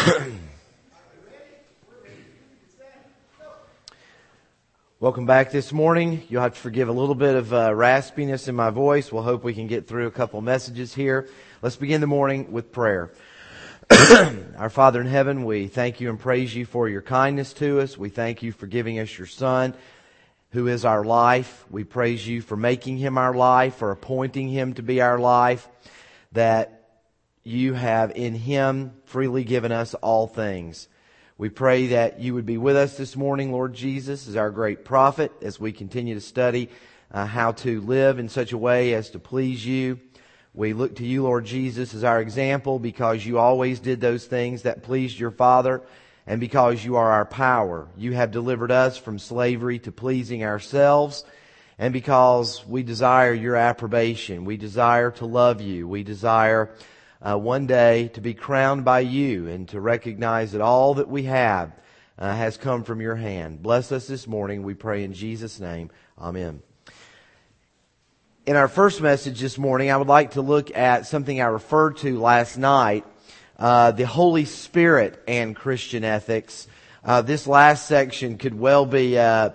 Welcome back this morning. You'll have to forgive a little bit of raspiness in my voice. We'll hope we can get through a couple messages here. Let's begin the morning with prayer. Our Father in heaven, we thank you and praise you for your kindness to us. We thank you for giving us your Son, who is our life. We praise you for making him our life, for appointing him to be our life, that you have in him freely given us all things. We pray that you would be with us this morning, Lord Jesus, as our great prophet, as we continue to study how to live in such a way as to please you. We look to you, Lord Jesus, as our example because you always did those things that pleased your Father, and because you are our power. You have delivered us from slavery to pleasing ourselves, and because we desire your approbation. We desire to love you. We desire one day to be crowned by you and to recognize that all that we have has come from your hand. Bless us this morning, we pray in Jesus' name. Amen. In our first message this morning, I would like to look at something I referred to last night, the Holy Spirit and Christian ethics. This last section could well be,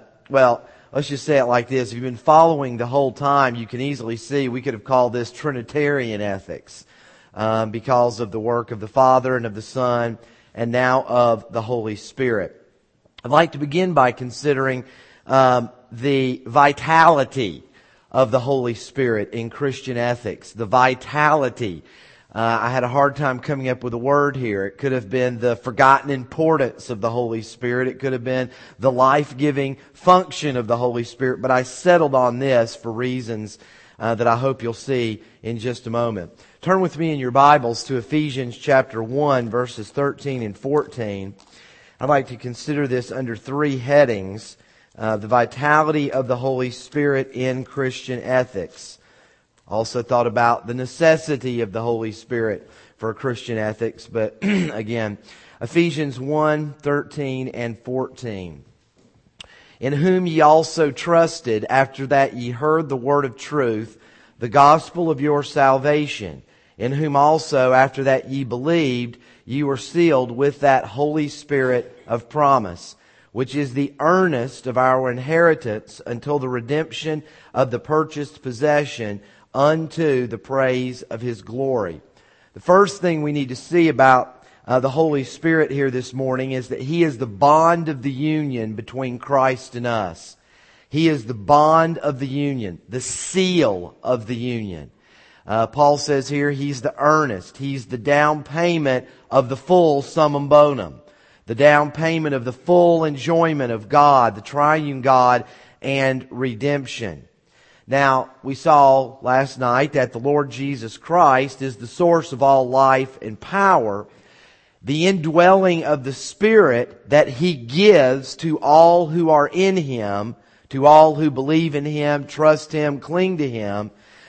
let's just say it like this. If you've been following the whole time, you can easily see we could have called this Trinitarian ethics. Because of the work of the Father and of the Son and now of the Holy Spirit. I'd like to begin by considering the vitality of the Holy Spirit in Christian ethics. The vitality. I had a hard time coming up with a word here. It could have been the forgotten importance of the Holy Spirit. It could have been the life-giving function of the Holy Spirit. But I settled on this for reasons that I hope you'll see in just a moment. Turn with me in your Bibles to Ephesians chapter 1, verses 13 and 14. I'd like to consider this under three headings. The vitality of the Holy Spirit in Christian ethics. Also thought about the necessity of the Holy Spirit for Christian ethics. But again, Ephesians 1, 13 and 14. In whom ye also trusted, after that ye heard the word of truth, the gospel of your salvation, in whom also, after that ye believed, ye were sealed with that Holy Spirit of promise, which is the earnest of our inheritance until the redemption of the purchased possession unto the praise of His glory. The first thing we need to see about the Holy Spirit here this morning is that He is the bond of the union between Christ and us. He is the bond of the union, the seal of the union. Paul says here He's the earnest. He's the down payment of the full summum bonum. The down payment of the full enjoyment of God, the triune God, and redemption. Now, we saw last night that the Lord Jesus Christ is the source of all life and power. The indwelling of the Spirit that He gives to all who are in Him, to all who believe in Him, trust Him, cling to Him.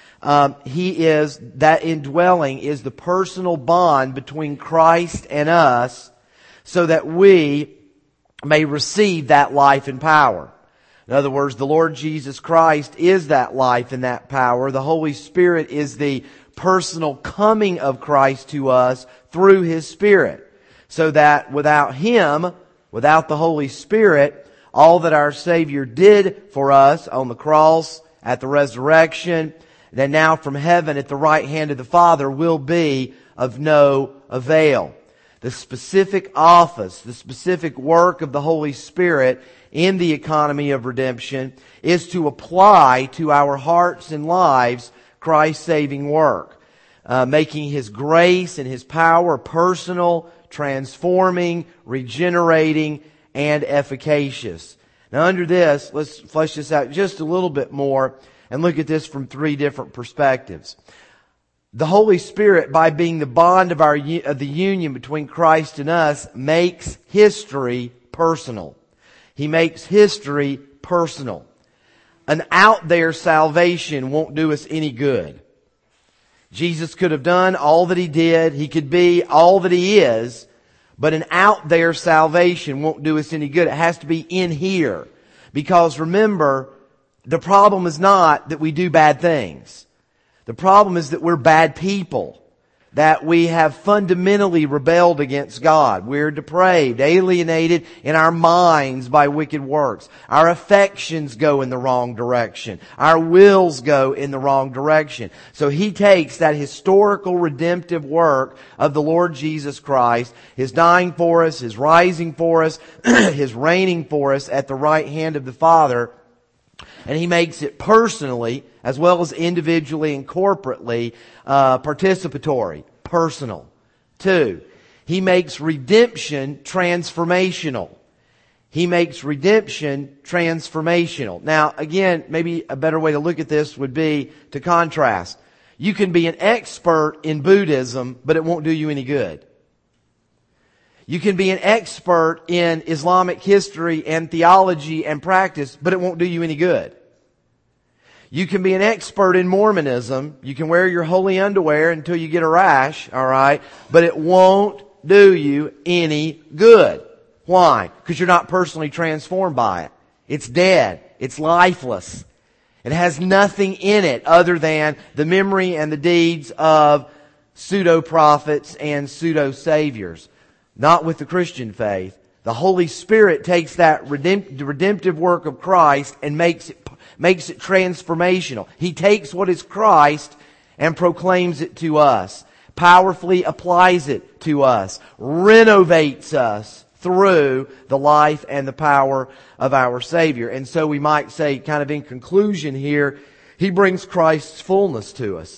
That indwelling is the personal bond between Christ and us so that we may receive that life and power. In other words, the Lord Jesus Christ is that life and that power. The Holy Spirit is the personal coming of Christ to us through His Spirit. So that without Him, without the Holy Spirit, all that our Savior did for us on the cross, at the resurrection, then now from heaven at the right hand of the Father will be of no avail. The specific office, the specific work of the Holy Spirit in the economy of redemption is to apply to our hearts and lives Christ's saving work, making His grace and His power personal, transforming, regenerating, and efficacious. Now under this, let's flesh this out just a little bit more and look at this from three different perspectives. The Holy Spirit, by being the bond of the union between Christ and us, makes history personal. He makes history personal. An out there salvation won't do us any good. Jesus could have done all that He did. He could be all that He is. But an out there salvation won't do us any good. It has to be in here. Because remember, the problem is not that we do bad things. The problem is that we're bad people. that we have fundamentally rebelled against God. We're depraved, alienated in our minds by wicked works. Our affections go in the wrong direction. Our wills go in the wrong direction. So He takes that historical redemptive work of the Lord Jesus Christ, His dying for us, His rising for us, His reigning for us at the right hand of the Father, and He makes it personally, as well as individually and corporately, participatory, personal. 2, He makes redemption transformational. He makes redemption transformational. Now, again, maybe a better way to look at this would be to contrast. You can be an expert in Buddhism, but it won't do you any good. You can be an expert in Islamic history and theology and practice, but it won't do you any good. You can be an expert in Mormonism. You can wear your holy underwear until you get a rash, alright? But it won't do you any good. Why? Because you're not personally transformed by it. It's dead. It's lifeless. It has nothing in it other than the memory and the deeds of pseudo-prophets and pseudo-saviors. Not with the Christian faith. The Holy Spirit takes that redemptive work of Christ and makes it transformational. He takes what is Christ and proclaims it to us. Powerfully applies it to us. Renovates us through the life and the power of our Savior. And so we might say, kind of in conclusion here, He brings Christ's fullness to us.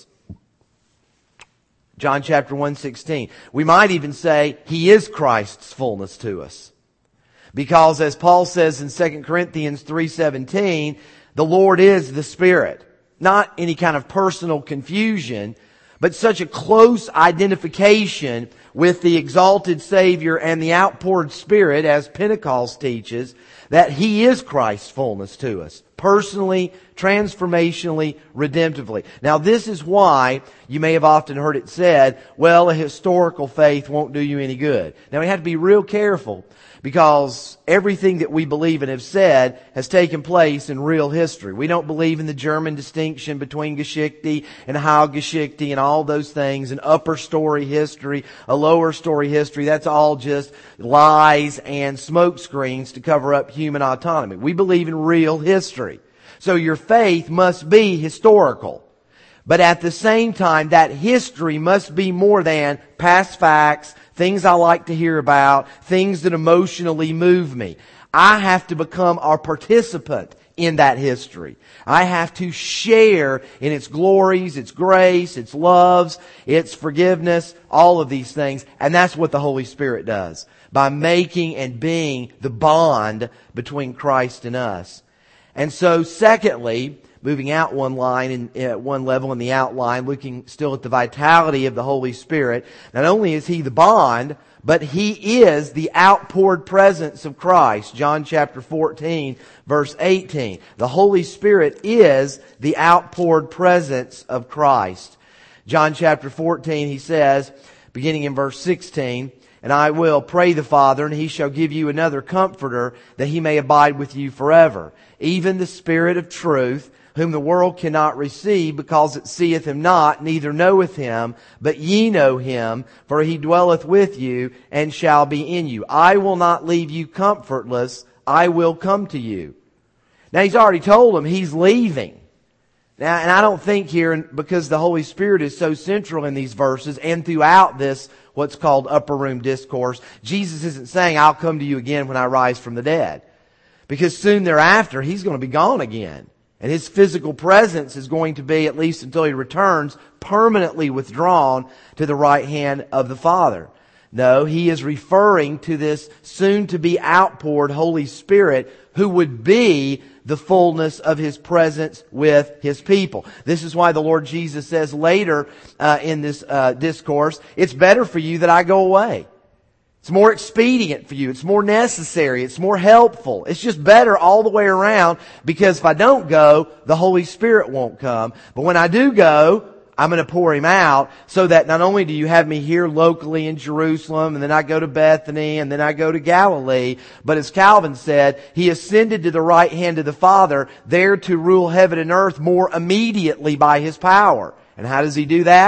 John chapter 1:16. We might even say He is Christ's fullness to us. Because as Paul says in 2 Corinthians 3:17, the Lord is the Spirit. Not any kind of personal confusion, but such a close identification with the exalted Savior and the outpoured Spirit, as Pentecost teaches, that He is Christ's fullness to us. Personally, transformationally, redemptively. Now this is why you may have often heard it said, well, a historical faith won't do you any good. Now we have to be real careful, because everything that we believe and have said has taken place in real history. We don't believe in the German distinction between Geschichte and Heilgeschichte and all those things, an upper story history, a lower story history. That's all just lies and smokescreens to cover up human autonomy. We believe in real history. So your faith must be historical. But at the same time, that history must be more than past facts, things I like to hear about, things that emotionally move me. I have to become a participant in that history. I have to share in its glories, its grace, its loves, its forgiveness, all of these things. And that's what the Holy Spirit does, by making and being the bond between Christ and us. And so, secondly, moving out one line and one level in the outline, looking still at the vitality of the Holy Spirit. Not only is He the bond, but He is the outpoured presence of Christ. John chapter 14, verse 18. The Holy Spirit is the outpoured presence of Christ. John chapter 14, He says, beginning in verse 16, "And I will pray the Father, and He shall give you another Comforter, that He may abide with you forever. Even the Spirit of truth, whom the world cannot receive, because it seeth Him not, neither knoweth Him, but ye know Him, for He dwelleth with you, and shall be in you. I will not leave you comfortless, I will come to you." Now He's already told them He's leaving. Now, and I don't think here, because the Holy Spirit is so central in these verses and throughout this, what's called upper room discourse, Jesus isn't saying, "I'll come to you again when I rise from the dead." Because soon thereafter, He's going to be gone again. And His physical presence is going to be, at least until He returns, permanently withdrawn to the right hand of the Father. No, He is referring to this soon-to-be outpoured Holy Spirit, who would be the fullness of His presence with His people. This is why the Lord Jesus says later in this discourse, "It's better for you that I go away. It's more expedient for you. It's more necessary. It's more helpful. It's just better all the way around, because if I don't go, the Holy Spirit won't come. But when I do go, I'm going to pour Him out, so that not only do you have me here locally in Jerusalem, and then I go to Bethany, and then I go to Galilee, but as Calvin said, He ascended to the right hand of the Father, there to rule heaven and earth more immediately by His power. And how does He do that?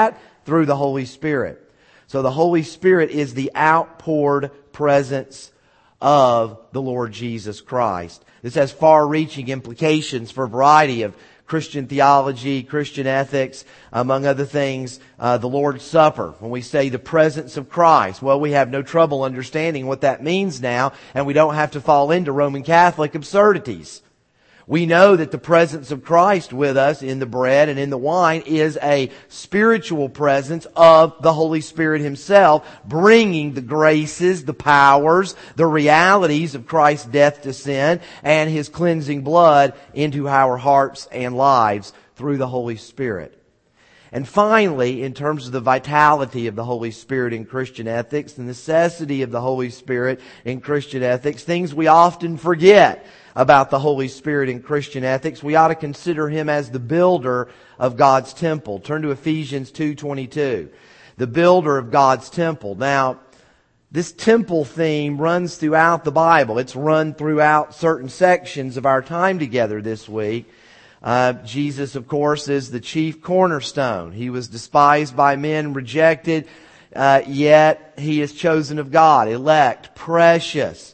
through the Holy Spirit. So the Holy Spirit is the outpoured presence of the Lord Jesus Christ. This has far-reaching implications for a variety of Christian theology, Christian ethics, among other things, the Lord's Supper. When we say the presence of Christ, well, we have no trouble understanding what that means now, and we don't have to fall into Roman Catholic absurdities. We know that the presence of Christ with us in the bread and in the wine is a spiritual presence of the Holy Spirit Himself, bringing the graces, the powers, the realities of Christ's death to sin and His cleansing blood into our hearts and lives through the Holy Spirit. And finally, in terms of the vitality of the Holy Spirit in Christian ethics, the necessity of the Holy Spirit in Christian ethics, things we often forget about the Holy Spirit in Christian ethics, we ought to consider Him as the builder of God's temple. Turn to Ephesians 2:22. The builder of God's temple. Now, this temple theme runs throughout the Bible. It's run throughout certain sections of our time together this week. Jesus, of course, is the chief cornerstone. He was despised by men, rejected, yet He is chosen of God, elect, precious.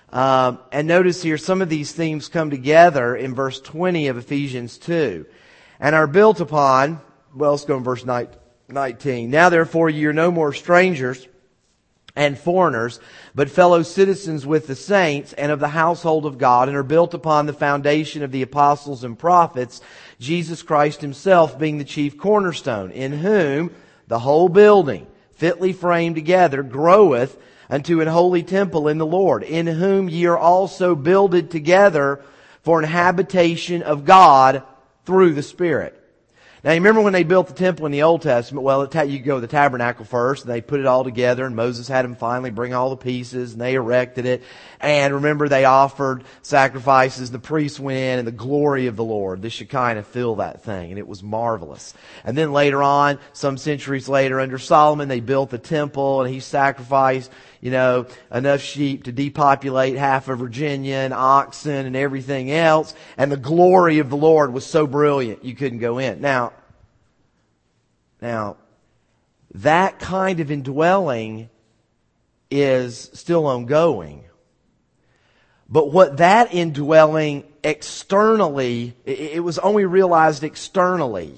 And notice here, some of these themes come together in verse 20 of Ephesians 2. And are built upon, well, let's go in verse 19. Now therefore ye are no more strangers and foreigners, but fellow citizens with the saints and of the household of God, and are built upon the foundation of the apostles and prophets, Jesus Christ Himself being the chief cornerstone, in whom the whole building, fitly framed together, groweth unto an holy temple in the Lord, in whom ye are also builded together for an habitation of God through the Spirit. Now, you remember when they built the temple in the Old Testament? Well, you go to the tabernacle first, and they put it all together, and Moses had them finally bring all the pieces, and they erected it. And remember, they offered sacrifices. The priests went in, and the glory of the Lord, the Shekinah, filled that thing, and it was marvelous. And then later on, some centuries later, under Solomon, they built the temple, and he sacrificed, enough sheep to depopulate half of Virginia, and oxen, and everything else. And the glory of the Lord was so brilliant, you couldn't go in. Now, that kind of indwelling is still ongoing. But what that indwelling externally, it was only realized externally.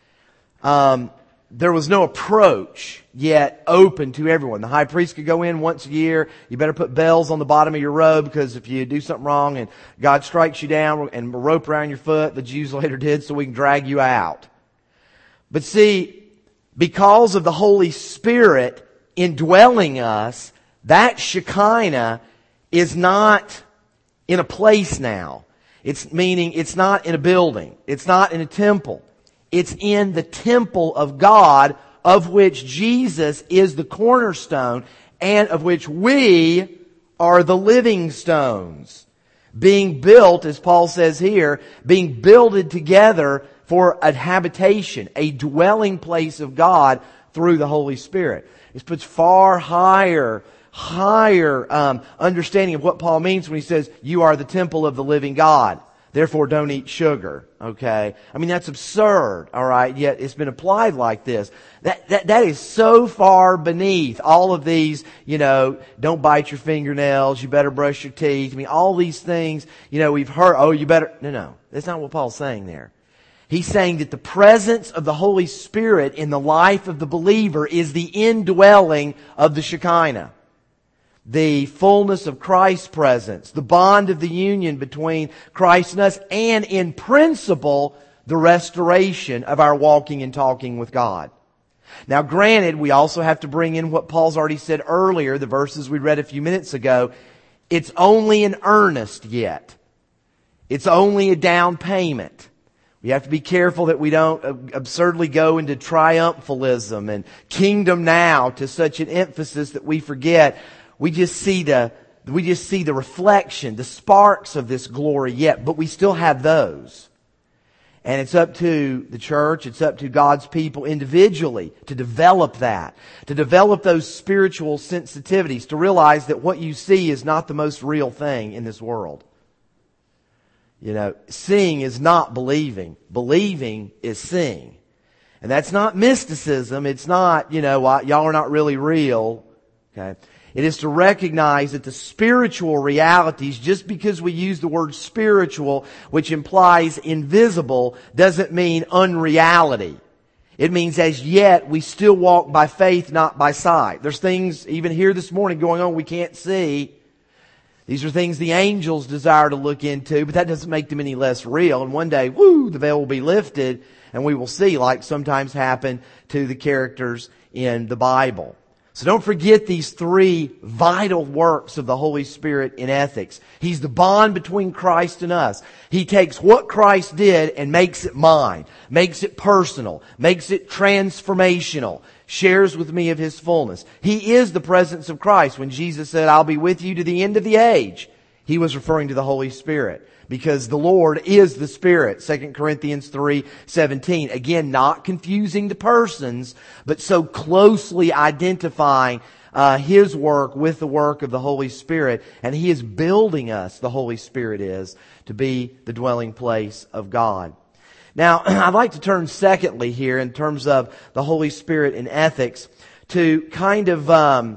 There was no approach yet open to everyone. The high priest could go in once a year. You better put bells on the bottom of your robe, because if you do something wrong and God strikes you down and a rope around your foot, the Jews later did, so we can drag you out. But see, because of the Holy Spirit indwelling us, that Shekinah is not in a place now. Meaning it's not in a building. It's not in a temple. It's in the temple of God, of which Jesus is the cornerstone, and of which we are the living stones. Being built, as Paul says here, being builded together for a habitation, a dwelling place of God through the Holy Spirit. This puts far higher understanding of what Paul means when he says, you are the temple of the living God. Therefore, don't eat sugar. Okay? I mean, that's absurd. All right? Yet it's been applied like this. That is so far beneath all of these, don't bite your fingernails, you better brush your teeth. I mean, all these things, we've heard, you better, no. That's not what Paul's saying there. He's saying that the presence of the Holy Spirit in the life of the believer is the indwelling of the Shekinah. The fullness of Christ's presence, the bond of the union between Christ and us, and in principle, the restoration of our walking and talking with God. Now granted, we also have to bring in what Paul's already said earlier, the verses we read a few minutes ago. It's only an earnest yet. It's only a down payment. We have to be careful that we don't absurdly go into triumphalism and kingdom now to such an emphasis that we forget. We just see the reflection, the sparks of this glory yet, but we still have those. And it's up to the church, it's up to God's people individually to develop that, to develop those spiritual sensitivities, to realize that what you see is not the most real thing in this world. Seeing is not believing. Believing is seeing. And that's not mysticism. It's not, y'all are not really real. Okay. It is to recognize that the spiritual realities, just because we use the word spiritual, which implies invisible, doesn't mean unreality. It means as yet we still walk by faith, not by sight. There's things even here this morning going on we can't see. These are things the angels desire to look into, but that doesn't make them any less real. And one day, the veil will be lifted and we will see, like sometimes happen to the characters in the Bible. So don't forget these three vital works of the Holy Spirit in ethics. He's the bond between Christ and us. He takes what Christ did and makes it mine, makes it personal, makes it transformational, shares with me of His fullness. He is the presence of Christ. When Jesus said, I'll be with you to the end of the age, He was referring to the Holy Spirit. Because the Lord is the Spirit. 2 Corinthians 3:17. Again, not confusing the persons, but so closely identifying His work with the work of the Holy Spirit. And He is building us, the Holy Spirit is, to be the dwelling place of God. Now, I'd like to turn secondly here in terms of the Holy Spirit in ethics to kind of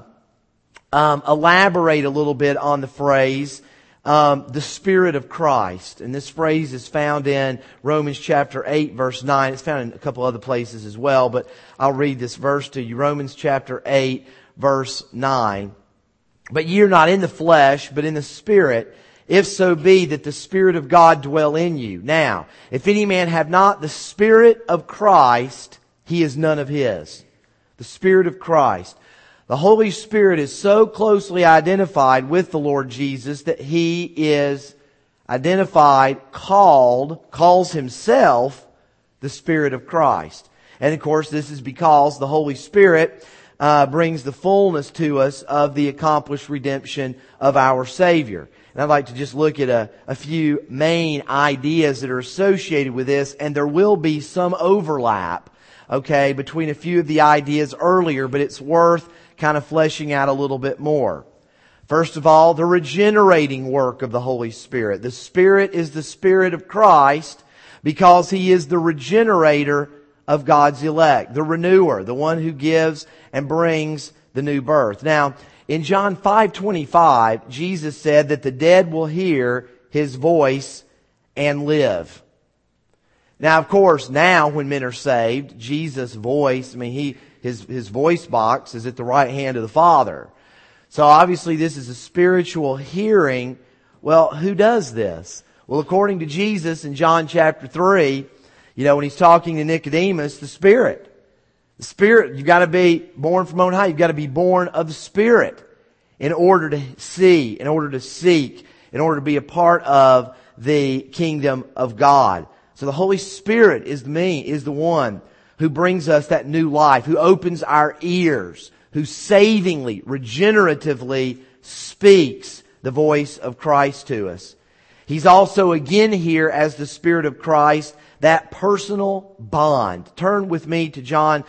elaborate a little bit on the phrase the Spirit of Christ. And this phrase is found in Romans chapter 8, verse 9. It's found in a couple other places as well, but I'll read this verse to you. Romans chapter 8, verse 9. But ye are not in the flesh, but in the Spirit, if so be that the Spirit of God dwell in you. Now, if any man have not the Spirit of Christ, he is none of His. The Spirit of Christ. The Holy Spirit is so closely identified with the Lord Jesus that He is identified, calls Himself the Spirit of Christ. And of course, this is because the Holy Spirit brings the fullness to us of the accomplished redemption of our Savior. And I'd like to just look at a few main ideas that are associated with this, and there will be some overlap, between a few of the ideas earlier, but it's worth kind of fleshing out a little bit more. First of all, the regenerating work of the Holy Spirit. The Spirit is the Spirit of Christ because He is the regenerator of God's elect, the renewer, the one who gives and brings the new birth. Now, in John 5:25, Jesus said that the dead will hear His voice and live. Now, of course, now when men are saved, Jesus' voice, His voice box is at the right hand of the Father. So obviously this is a spiritual hearing. Well, who does this? Well, according to Jesus in John chapter 3, when He's talking to Nicodemus, the Spirit. The Spirit, you've got to be born from on high. You've got to be born of the Spirit in order to see, in order to seek, in order to be a part of the kingdom of God. So the Holy Spirit is the one who brings us that new life, who opens our ears, who savingly, regeneratively speaks the voice of Christ to us. He's also again here as the Spirit of Christ, that personal bond. Turn with me to John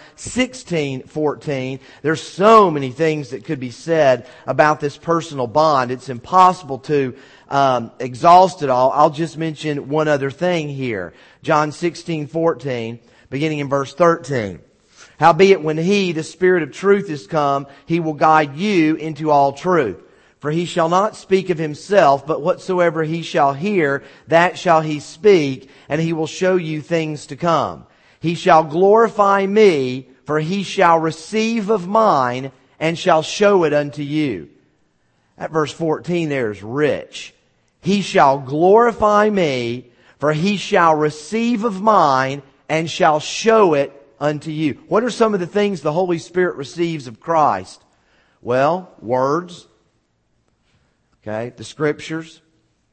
16:14. There's so many things that could be said about this personal bond. It's impossible to exhaust it all. I'll just mention one other thing here. John 16:14. Beginning in verse 13. Howbeit when He, the Spirit of truth, is come, He will guide you into all truth. For He shall not speak of Himself, but whatsoever He shall hear, that shall He speak, and He will show you things to come. He shall glorify Me, for He shall receive of mine, and shall show it unto you. That verse 14 there is rich. He shall glorify Me, for He shall receive of mine, and shall show it unto you. What are some of the things the Holy Spirit receives of Christ? Well, words. The Scriptures.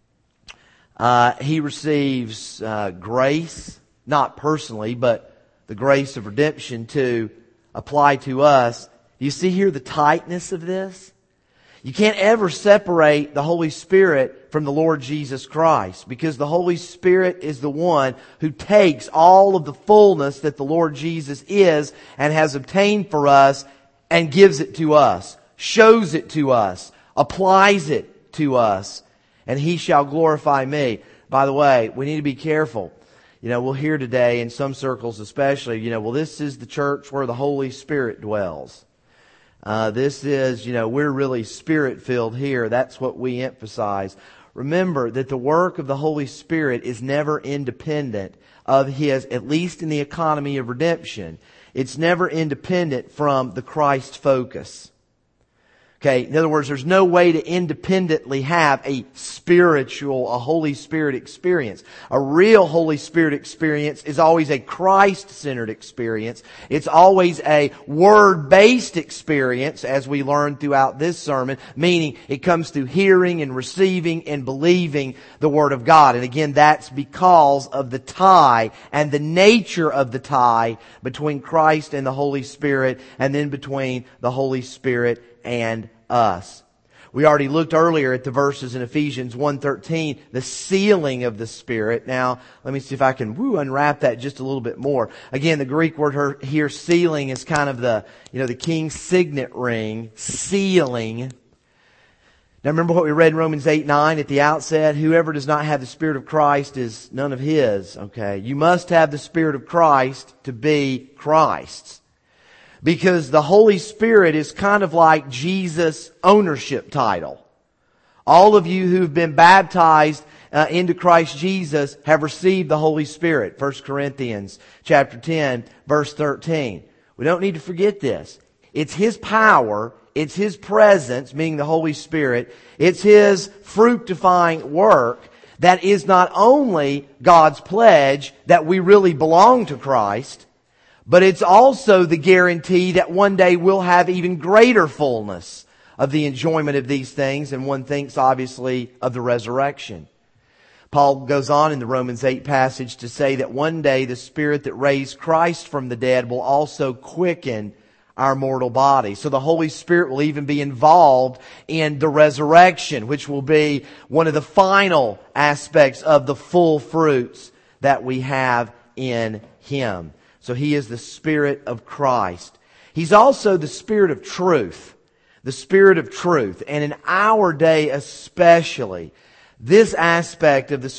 He receives grace, not personally, but the grace of redemption to apply to us. Do you see here the tightness of this? You can't ever separate the Holy Spirit from the Lord Jesus Christ, because the Holy Spirit is the one who takes all of the fullness that the Lord Jesus is and has obtained for us and gives it to us, shows it to us, applies it to us, and He shall glorify Me. By the way, we need to be careful. we'll hear today in some circles especially, well, this is the church where the Holy Spirit dwells. This is, we're really Spirit-filled here. That's what we emphasize. Remember that the work of the Holy Spirit is never independent of His, at least in the economy of redemption. It's never independent from the Christ focus. Okay, in other words, there's no way to independently have a Holy Spirit experience. A real Holy Spirit experience is always a Christ-centered experience. It's always a Word-based experience, as we learned throughout this sermon, meaning it comes through hearing and receiving and believing the Word of God. And again, that's because of the tie and the nature of the tie between Christ and the Holy Spirit, and then between the Holy Spirit and us. We already looked earlier at the verses in Ephesians 1:13, the sealing of the Spirit. Now, let me see if I can unwrap that just a little bit more. Again, the Greek word here, sealing, is kind of the king's signet ring, sealing. Now remember what we read in Romans 8:9 at the outset? Whoever does not have the Spirit of Christ is none of His. Okay, you must have the Spirit of Christ to be Christ's. Because the Holy Spirit is kind of like Jesus' ownership title. All of you who've been baptized into Christ Jesus have received the Holy Spirit. 1 Corinthians chapter 10, verse 13. We don't need to forget this. It's His power, it's His presence, meaning the Holy Spirit, it's His fructifying work that is not only God's pledge that we really belong to Christ, but it's also the guarantee that one day we'll have even greater fullness of the enjoyment of these things. And one thinks, obviously, of the resurrection. Paul goes on in the Romans 8 passage to say that one day the Spirit that raised Christ from the dead will also quicken our mortal body. So the Holy Spirit will even be involved in the resurrection, which will be one of the final aspects of the full fruits that we have in Him. So He is the Spirit of Christ. He's also the Spirit of truth. The Spirit of truth. And in our day especially, this aspect of the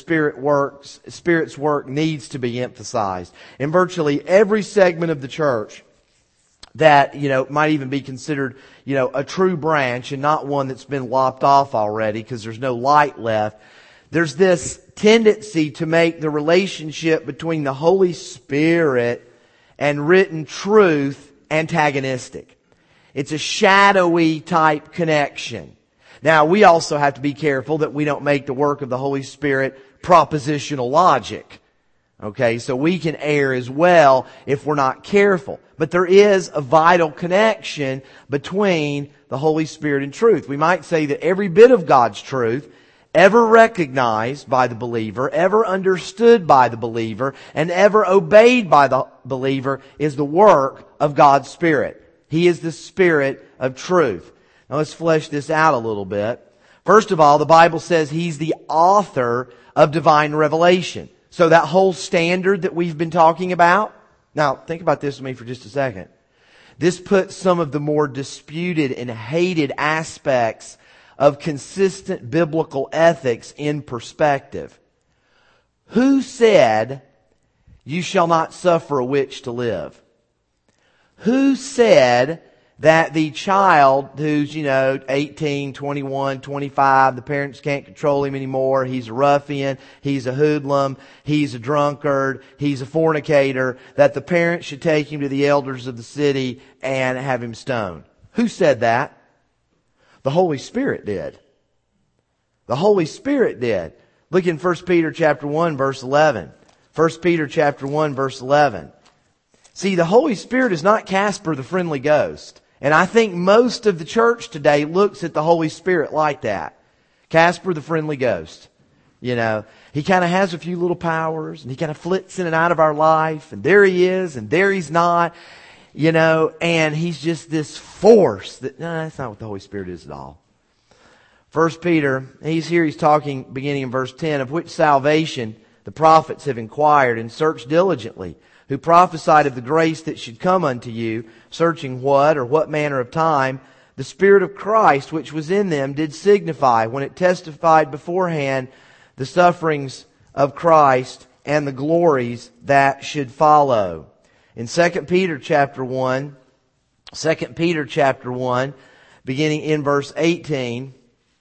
Spirit's work needs to be emphasized. In virtually every segment of the church that, might even be considered, a true branch and not one that's been lopped off already because there's no light left. There's this tendency to make the relationship between the Holy Spirit and written truth antagonistic. It's a shadowy type connection. Now, we also have to be careful that we don't make the work of the Holy Spirit propositional logic. Okay, so we can err as well if we're not careful. But there is a vital connection between the Holy Spirit and truth. We might say that every bit of God's truth ever recognized by the believer, ever understood by the believer, and ever obeyed by the believer is the work of God's Spirit. He is the Spirit of truth. Now let's flesh this out a little bit. First of all, the Bible says He's the author of divine revelation. So that whole standard that we've been talking about, now think about this with me for just a second. This puts some of the more disputed and hated aspects of consistent biblical ethics in perspective. Who said, "You shall not suffer a witch to live"? Who said that the child who's, 18, 21, 25, the parents can't control him anymore, he's a ruffian, he's a hoodlum, he's a drunkard, he's a fornicator, that the parents should take him to the elders of the city and have him stoned? Who said that? The Holy Spirit did. The Holy Spirit did. Look in 1 Peter chapter 1 verse 11. 1 Peter chapter 1 verse 11. See, the Holy Spirit is not Casper the Friendly Ghost. And I think most of the church today looks at the Holy Spirit like that. Casper the Friendly Ghost. He kind of has a few little powers and He kind of flits in and out of our life. And there He is and there He's not. And He's just this force no, that's not what the Holy Spirit is at all. 1 Peter, he's talking beginning in verse 10, of which salvation the prophets have inquired and searched diligently, who prophesied of the grace that should come unto you, searching what manner of time the Spirit of Christ which was in them did signify when it testified beforehand the sufferings of Christ and the glories that should follow. In 2 Peter chapter 1, beginning in verse 18,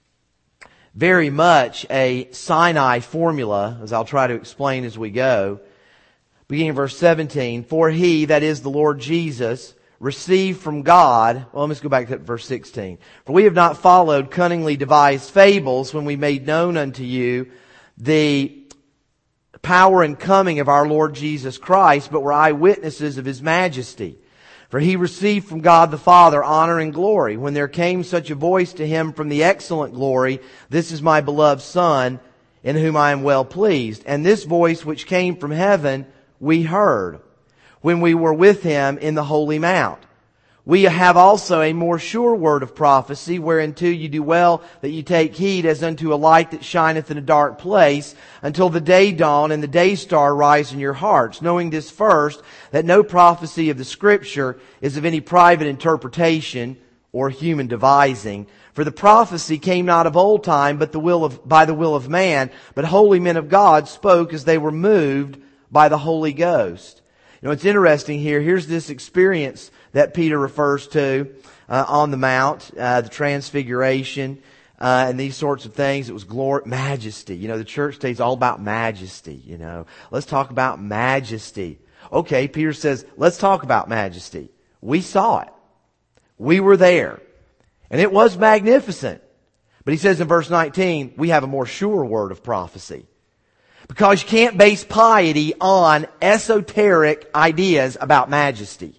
very much a Sinai formula, as I'll try to explain as we go. Beginning in verse 17, for he, that is the Lord Jesus, received from God, well, let's go back to verse 16. For we have not followed cunningly devised fables when we made known unto you the power and coming of our Lord Jesus Christ, but were eyewitnesses of His majesty. For He received from God the Father honor and glory, when there came such a voice to Him from the excellent glory, This is my beloved Son, in whom I am well pleased. And this voice which came from heaven we heard, when we were with Him in the holy mount. We have also a more sure word of prophecy, whereunto you do well that you take heed, as unto a light that shineth in a dark place, until the day dawn and the day star rise in your hearts, knowing this first, that no prophecy of the Scripture is of any private interpretation or human devising. For the prophecy came not of old time, but by the will of man, but holy men of God spoke as they were moved by the Holy Ghost. You know, it's interesting here. Here's this experience that Peter refers to on the Mount, the Transfiguration, and these sorts of things. It was glory, majesty. You know, the church today is all about majesty. You know, let's talk about majesty. Okay, Peter says, let's talk about majesty. We saw it. We were there. And it was magnificent. But he says in verse 19, we have a more sure word of prophecy. Because you can't base piety on esoteric ideas about majesty.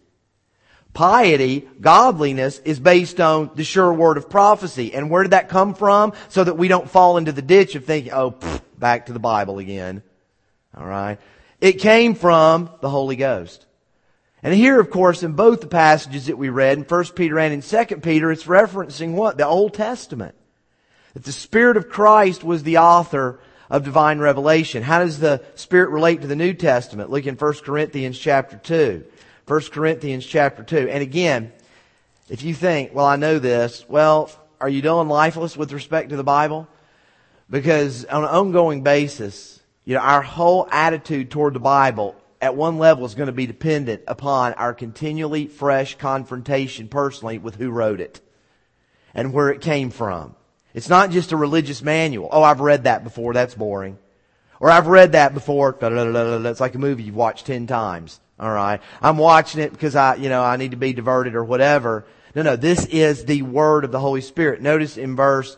Piety, godliness, is based on the sure word of prophecy. And where did that come from? So that we don't fall into the ditch of thinking, back to the Bible again. Alright? It came from the Holy Ghost. And here, of course, in both the passages that we read, in 1 Peter and in 2 Peter, it's referencing what? The Old Testament. That the Spirit of Christ was the author of divine revelation. How does the Spirit relate to the New Testament? Look in 1 Corinthians chapter 2. 1 Corinthians chapter 2. And again, if you think, well, I know this, well, are you dull and lifeless with respect to the Bible? Because on an ongoing basis, you know, our whole attitude toward the Bible at one level is going to be dependent upon our continually fresh confrontation personally with who wrote it and where it came from. It's not just a religious manual. Oh, I've read that before. That's boring. Or I've read that before. It's like a movie you've watched 10 times. All right. I'm watching it because I need to be diverted or whatever. No. This is the Word of the Holy Spirit. Notice in verse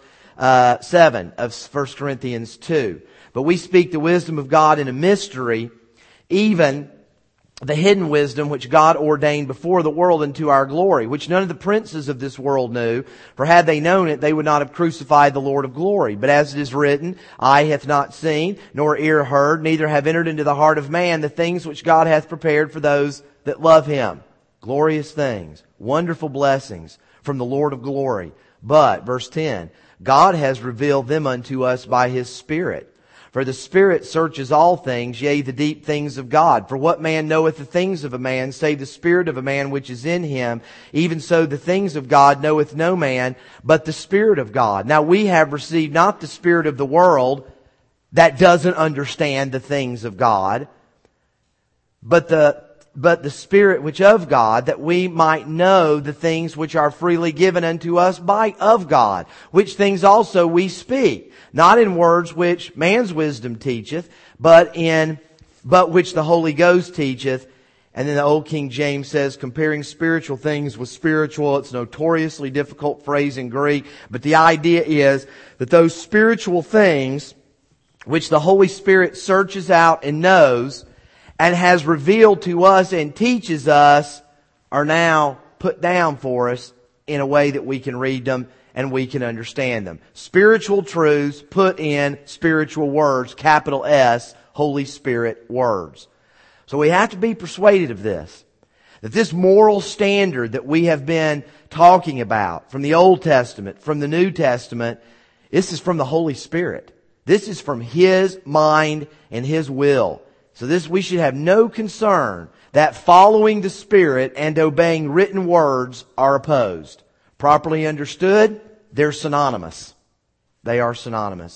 7 of 1 Corinthians 2. But we speak the wisdom of God in a mystery, even the hidden wisdom which God ordained before the world unto our glory, which none of the princes of this world knew. For had they known it, they would not have crucified the Lord of glory. But as it is written, eye hath not seen, nor ear heard, neither have entered into the heart of man the things which God hath prepared for those that love Him. Glorious things, wonderful blessings from the Lord of glory. But, verse 10, God has revealed them unto us by His Spirit. For the Spirit searches all things, yea, the deep things of God. For what man knoweth the things of a man, save the Spirit of a man which is in him? Even so the things of God knoweth no man, but the Spirit of God. Now we have received not the spirit of the world that doesn't understand the things of God, but the Spirit which of God, that we might know the things which are freely given unto us of God, which things also we speak, not in words which man's wisdom teacheth, but which the Holy Ghost teacheth. And then the old King James says, comparing spiritual things with spiritual. It's a notoriously difficult phrase in Greek, but the idea is that those spiritual things which the Holy Spirit searches out and knows and has revealed to us and teaches us are now put down for us in a way that we can read them and we can understand them. Spiritual truths put in spiritual words, capital S, Holy Spirit words. So we have to be persuaded of this. That this moral standard that we have been talking about from the Old Testament, from the New Testament, this is from the Holy Spirit. This is from His mind and His will. So we should have no concern that following the Spirit and obeying written words are opposed. Properly understood, they're synonymous. They are synonymous.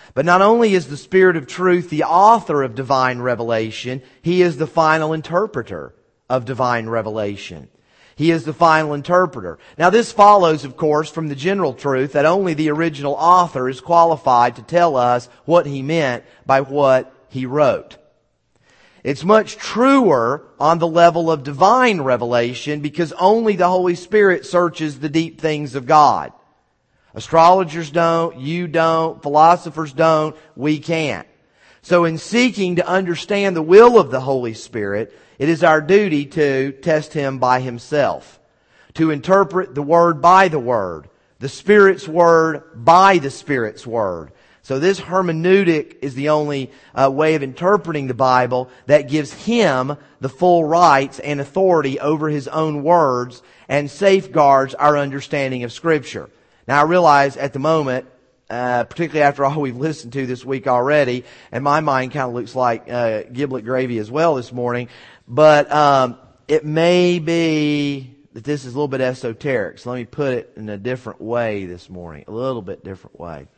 But not only is the Spirit of truth the author of divine revelation, He is the final interpreter of divine revelation. He is the final interpreter. Now this follows, of course, from the general truth that only the original author is qualified to tell us what he meant by what he wrote. It's much truer on the level of divine revelation because only the Holy Spirit searches the deep things of God. Astrologers don't, you don't, philosophers don't, we can't. So in seeking to understand the will of the Holy Spirit, it is our duty to test Him by Himself, to interpret the Word by the Word, the Spirit's Word by the Spirit's Word. So this hermeneutic is the only way of interpreting the Bible that gives Him the full rights and authority over His own words and safeguards our understanding of Scripture. Now I realize at the moment, particularly after all we've listened to this week already, and my mind kind of looks like giblet gravy as well this morning, but it may be that this is a little bit esoteric. So let me put it in a different way this morning, a little bit different way.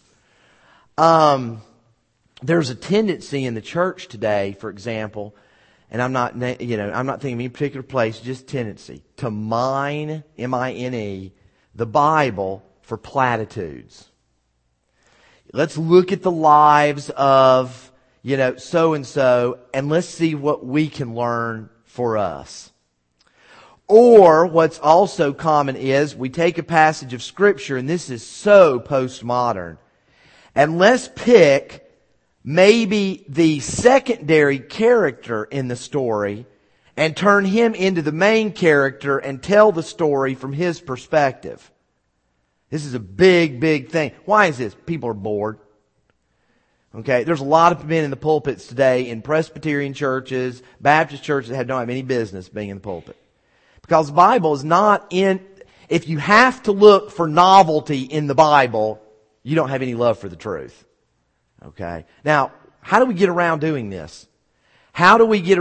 There's a tendency in the church today, for example, and I'm not thinking of any particular place, just tendency to mine, M-I-N-E, the Bible for platitudes. Let's look at the lives of, so-and-so, and let's see what we can learn for us. Or what's also common is we take a passage of Scripture, and this is so postmodern, and let's pick maybe the secondary character in the story and turn him into the main character and tell the story from his perspective. This is a big, big thing. Why is this? People are bored. Okay, there's a lot of men in the pulpits today in Presbyterian churches, Baptist churches that don't have any business being in the pulpit. Because the Bible is not in, if you have to look for novelty in the Bible, you don't have any love for the truth. Okay, now, how do we get around doing this? How do we get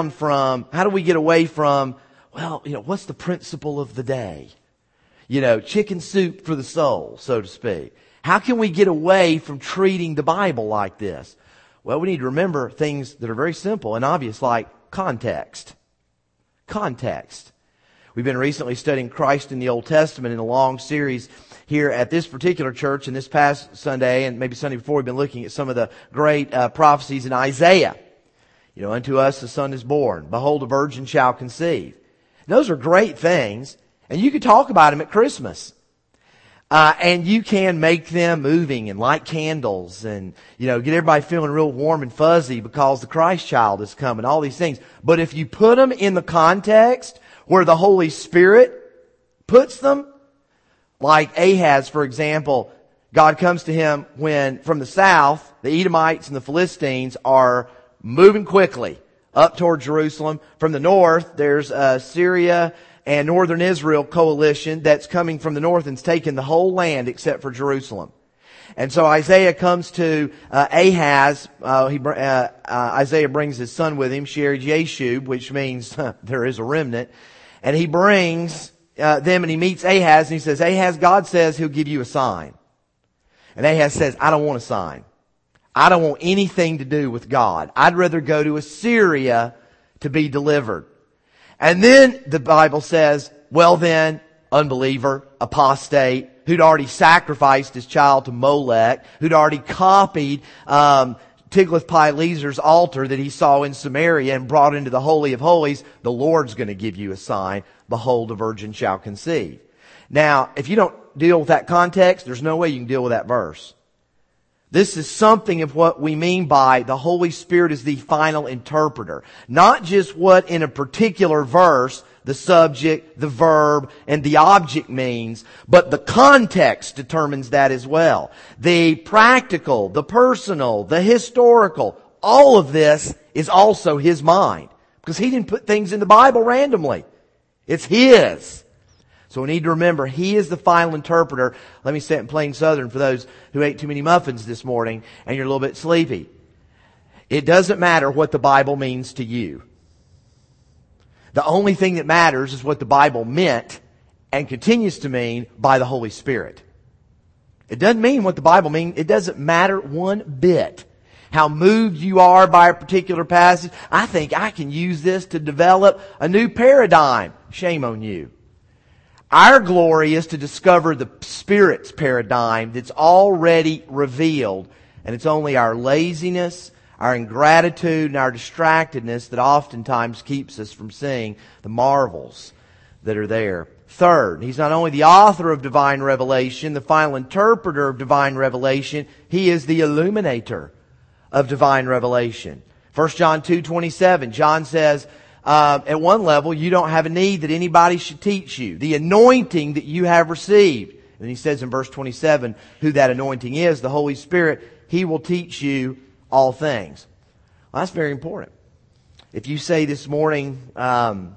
away from, what's the principle of the day? Chicken soup for the soul, so to speak. How can we get away from treating the Bible like this? Well, we need to remember things that are very simple and obvious, like context. Context. We've been recently studying Christ in the Old Testament in a long series here at this particular church. And this past Sunday, and maybe Sunday before, we've been looking at some of the great prophecies in Isaiah. Unto us a son is born. Behold, a virgin shall conceive. And those are great things. And you could talk about them at Christmas. And you can make them moving and light candles and, get everybody feeling real warm and fuzzy because the Christ child is coming, all these things. But if you put them in the context where the Holy Spirit puts them, like Ahaz, for example, God comes to him when from the south, the Edomites and the Philistines are moving quickly up toward Jerusalem. From the north, there's Syria and northern Israel coalition that's coming from the north and's taken the whole land except for Jerusalem. And so Isaiah comes to Ahaz. Isaiah brings his son with him, Shear-Jashub, which means there is a remnant. And he brings them and he meets Ahaz and he says, Ahaz, God says He'll give you a sign. And Ahaz says, I don't want a sign. I don't want anything to do with God. I'd rather go to Assyria to be delivered. And then the Bible says, well then, unbeliever, apostate, who'd already sacrificed his child to Molech, who'd already copied Tiglath-Pileser's altar that he saw in Samaria and brought into the Holy of Holies, the Lord's going to give you a sign. Behold, a virgin shall conceive. Now, if you don't deal with that context, there's no way you can deal with that verse. This is something of what we mean by the Holy Spirit is the final interpreter. Not just what in a particular verse the subject, the verb, and the object means, but the context determines that as well. The practical, the personal, the historical, all of this is also His mind. Because He didn't put things in the Bible randomly. It's His. So we need to remember, He is the final interpreter. Let me say it in plain Southern for those who ate too many muffins this morning and you're a little bit sleepy. It doesn't matter what the Bible means to you. The only thing that matters is what the Bible meant and continues to mean by the Holy Spirit. It doesn't mean what the Bible means. It doesn't matter one bit how moved you are by a particular passage. I think I can use this to develop a new paradigm. Shame on you. Our glory is to discover the Spirit's paradigm that's already revealed. And it's only our laziness, our ingratitude, and our distractedness that oftentimes keeps us from seeing the marvels that are there. Third, He's not only the author of divine revelation, the final interpreter of divine revelation, He is the illuminator of divine revelation. 1 John 2:27, John says, at one level, you don't have a need that anybody should teach you. The anointing that you have received. And he says in verse 27, who that anointing is, the Holy Spirit, He will teach you all things. Well, that's very important. If you say this morning, well,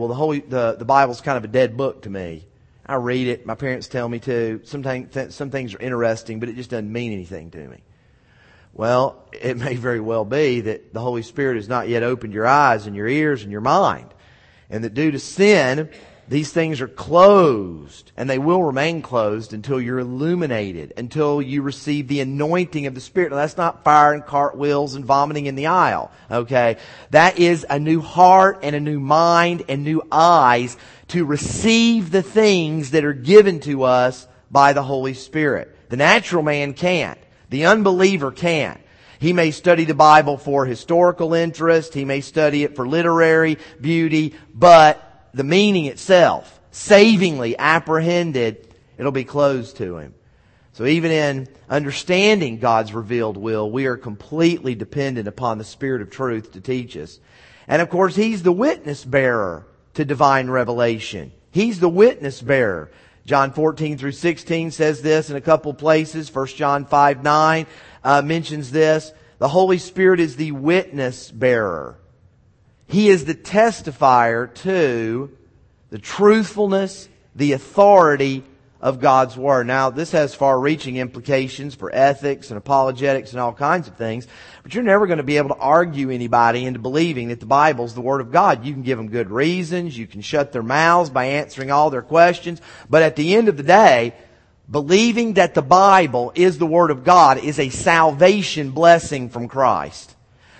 the Bible's kind of a dead book to me. I read it. My parents tell me to. Some things are interesting, but it just doesn't mean anything to me. Well, it may very well be that the Holy Spirit has not yet opened your eyes and your ears and your mind. And that due to sin, these things are closed. And they will remain closed until you're illuminated, until you receive the anointing of the Spirit. Now, that's not fire and cartwheels and vomiting in the aisle. Okay? That is a new heart and a new mind and new eyes to receive the things that are given to us by the Holy Spirit. The natural man can't. The unbeliever can't. He may study the Bible for historical interest. He may study it for literary beauty. But the meaning itself, savingly apprehended, it'll be closed to him. So even in understanding God's revealed will, we are completely dependent upon the Spirit of truth to teach us. And of course, He's the witness bearer to divine revelation. He's the witness bearer. John 14 through 16 says this in a couple places. 1 John 5:9 mentions this. The Holy Spirit is the witness bearer. He is the testifier to the truthfulness, the authority of God's Word. Now, this has far-reaching implications for ethics and apologetics and all kinds of things, but you're never going to be able to argue anybody into believing that the Bible's the Word of God. You can give them good reasons, you can shut their mouths by answering all their questions, but at the end of the day, believing that the Bible is the Word of God is a salvation blessing from Christ,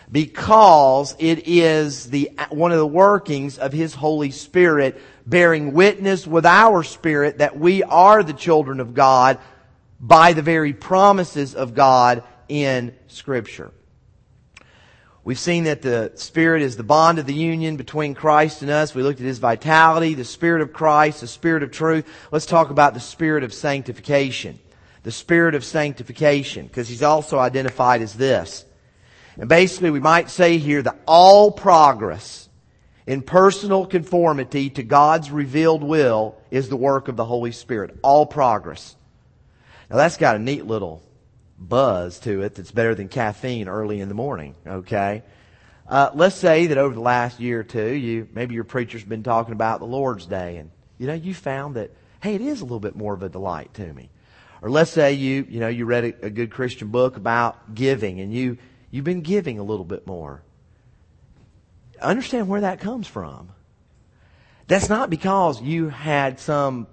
because it is one of the workings of His Holy Spirit bearing witness with our spirit that we are the children of God by the very promises of God in Scripture. We've seen that the Spirit is the bond of the union between Christ and us. We looked at His vitality, the Spirit of Christ, the Spirit of truth. Let's talk about the Spirit of sanctification. The Spirit of sanctification, because He's also identified as this. And basically we might say here that all progress in personal conformity to God's revealed will is the work of the Holy Spirit. All progress. Now that's got a neat little buzz to it that's better than caffeine early in the morning. Okay? Let's say that over the last year or two, maybe your preacher's been talking about the Lord's Day, and you found that, hey, it is a little bit more of a delight to me. Or let's say you read a good Christian book about giving, and you've been giving a little bit more. Understand where that comes from. That's not because you had some,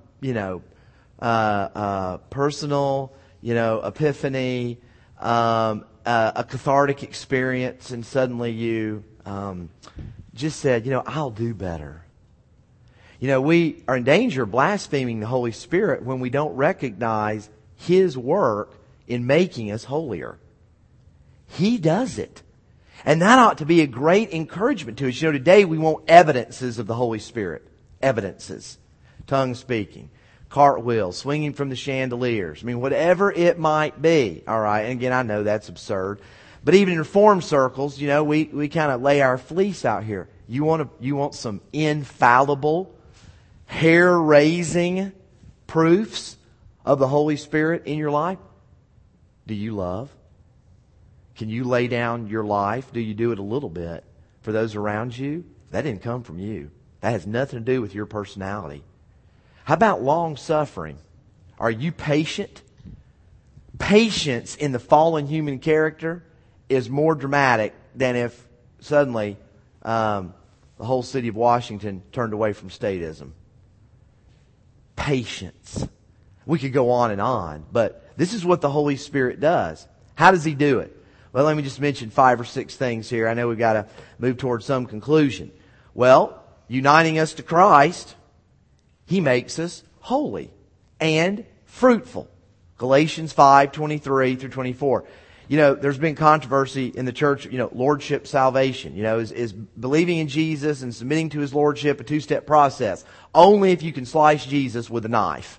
personal, epiphany, a cathartic experience, and suddenly you just said, I'll do better. We are in danger of blaspheming the Holy Spirit when we don't recognize His work in making us holier. He does it. And that ought to be a great encouragement to us. Today we want evidences of the Holy Spirit. Evidences. Tongue speaking. Cartwheels. Swinging from the chandeliers. Whatever it might be. All right. And again, I know that's absurd. But even in Reformed circles, we kind of lay our fleece out here. You want some infallible, hair-raising proofs of the Holy Spirit in your life? Do you love? Can you lay down your life? Do you do it a little bit for those around you? That didn't come from you. That has nothing to do with your personality. How about long-suffering? Are you patient? Patience in the fallen human character is more dramatic than if suddenly the whole city of Washington turned away from statism. Patience. We could go on, but this is what the Holy Spirit does. How does He do it? Well, let me just mention 5 or 6 things here. I know we've got to move towards some conclusion. Well, uniting us to Christ, He makes us holy and fruitful. Galatians 5:23 through 24. There's been controversy in the church, lordship salvation. Is believing in Jesus and submitting to His lordship a 2-step process? Only if you can slice Jesus with a knife.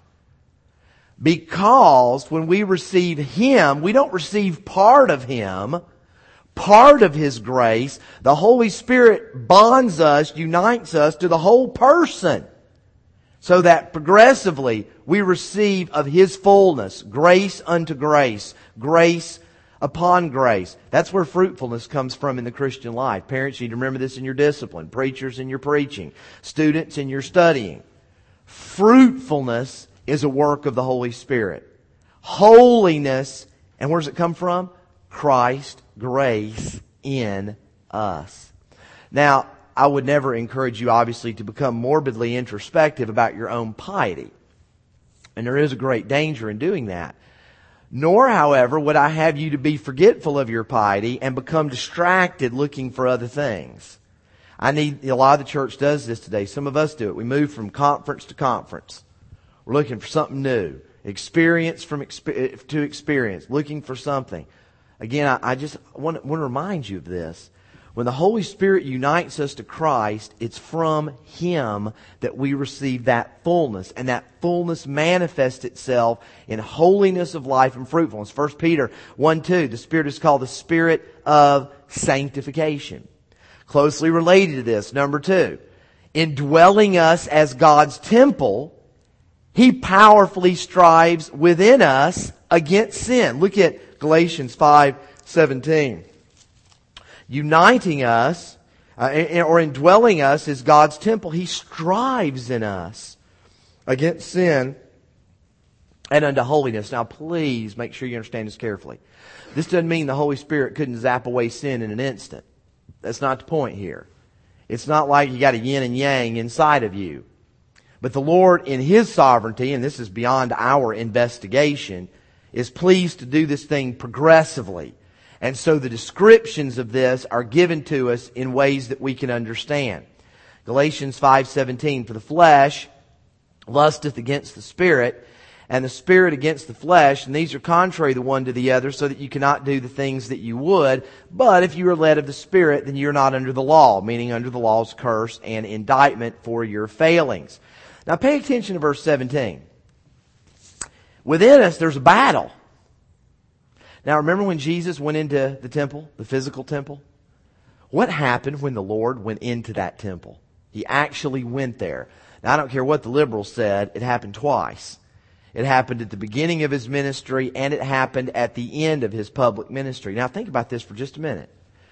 Because when we receive Him, we don't receive part of Him, part of His grace. The Holy Spirit bonds us, unites us to the whole person. So that progressively we receive of His fullness, grace unto grace, grace upon grace. That's where fruitfulness comes from in the Christian life. Parents, you need to remember this in your discipline. Preachers, in your preaching. Students, in your studying. Fruitfulness is a work of the Holy Spirit. Holiness, and where does it come from? Christ, grace in us. Now, I would never encourage you, obviously, to become morbidly introspective about your own piety. And there is a great danger in doing that. Nor, however, would I have you to be forgetful of your piety and become distracted looking for other things. A lot of the church does this today. Some of us do it. We move from conference to conference. We're looking for something new. Experience to experience. Looking for something. Again, I just want to remind you of this. When the Holy Spirit unites us to Christ, it's from Him that we receive that fullness. And that fullness manifests itself in holiness of life and fruitfulness. 1 Peter 1:2, the Spirit is called the Spirit of sanctification. Closely related to this, number 2, indwelling us as God's temple, He powerfully strives within us against sin. Look at Galatians 5:17. Uniting us, or indwelling us as God's temple, He strives in us against sin and unto holiness. Now please make sure you understand this carefully. This doesn't mean the Holy Spirit couldn't zap away sin in an instant. That's not the point here. It's not like you got a yin and yang inside of you. But the Lord, in His sovereignty, and this is beyond our investigation, is pleased to do this thing progressively. And so the descriptions of this are given to us in ways that we can understand. Galatians 5:17, for the flesh lusteth against the Spirit, and the Spirit against the flesh, and these are contrary the one to the other, so that you cannot do the things that you would. But if you are led of the Spirit, then you're not under the law, meaning under the law's curse and indictment for your failings. Now pay attention to verse 17. Within us there's a battle. Now remember when Jesus went into the temple, the physical temple? What happened when the Lord went into that temple? He actually went there. Now I don't care what the liberals said, it happened twice. It happened at the beginning of His ministry and it happened at the end of His public ministry. Now think about this for just a minute.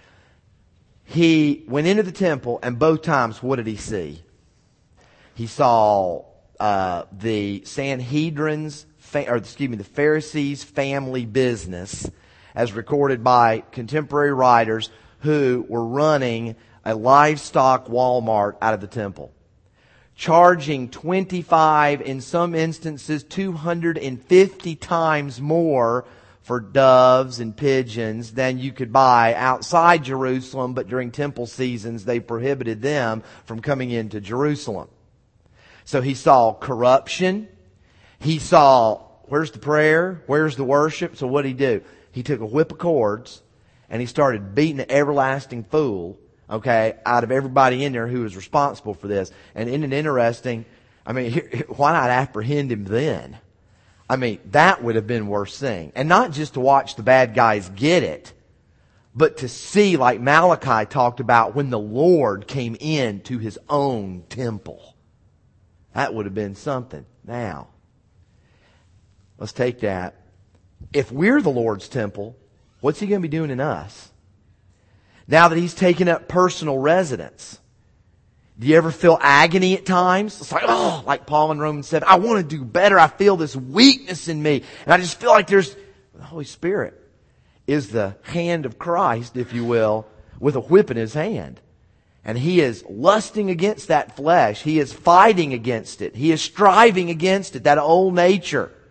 He went into the temple and both times what did He see? He saw the Sanhedrin's, the Pharisees' family business as recorded by contemporary writers who were running a livestock Walmart out of the temple. Charging 25, in some instances 250 times more for doves and pigeons than you could buy outside Jerusalem, but during temple seasons they prohibited them from coming into Jerusalem. So he saw corruption. He saw, where's the prayer? Where's the worship? So what did he do? He took a whip of cords and he started beating the everlasting fool, out of everybody in there who was responsible for this. And isn't it interesting? Why not apprehend him then? That would have been worth seeing. And not just to watch the bad guys get it, but to see, like Malachi talked about, when the Lord came into His own temple. That would have been something. Now, let's take that. If we're the Lord's temple, what's He going to be doing in us? Now that He's taken up personal residence, do you ever feel agony at times? It's like Paul in Romans said, I want to do better. I feel this weakness in me. And I just feel like the Holy Spirit is the hand of Christ, if you will, with a whip in His hand. And He is lusting against that flesh. He is fighting against it. He is striving against it, that old nature.